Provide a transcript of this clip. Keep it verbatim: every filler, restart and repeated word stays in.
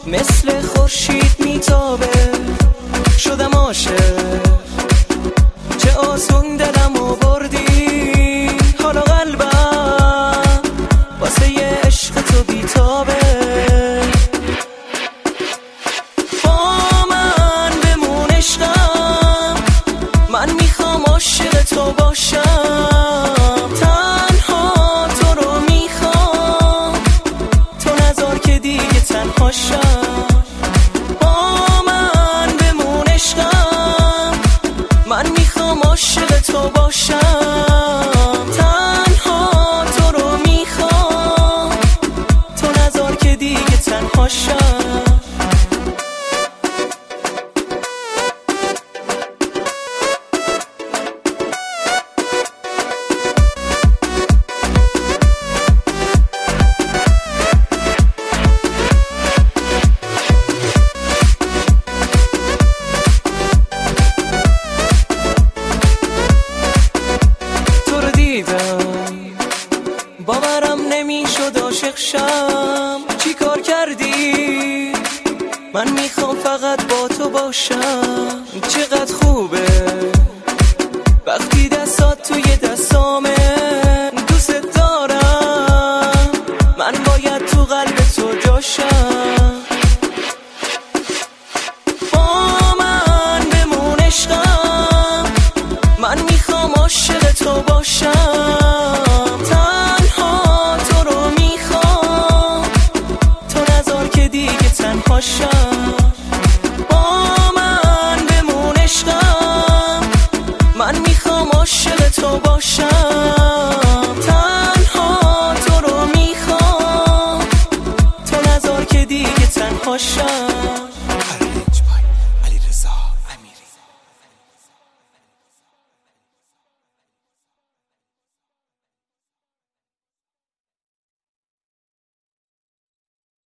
مثل خورشید میتابه، شدم عاشق، چه آسون دلمو بردی، حالا قلبم واسه یه عشق تو بیتابه. با من بمون عشقم، من میخوام عاشق تو باشم، تنها تو رو میخوام، تو نذار که دیگه تنها شم. با من بمون عشقم، من میخوام عاشق تو باشم، تنها تو رو میخوام، تو نذار که دیگه تنها شم. باورم نمیشد عاشق شم، چی کار کردی؟ من میخوام فقط با تو باشم. چقدر خوبه وقتی دستات توی دستامه، دوست دارم، من باید تو قلب تو جاشم. با من بمون عشقم، من میخوام عاشق تو باشم، تنها تو رو میخوام، تو نذار که دیگه تنها شم. با من بمون عشقم، من میخوام عاشق تو باشم،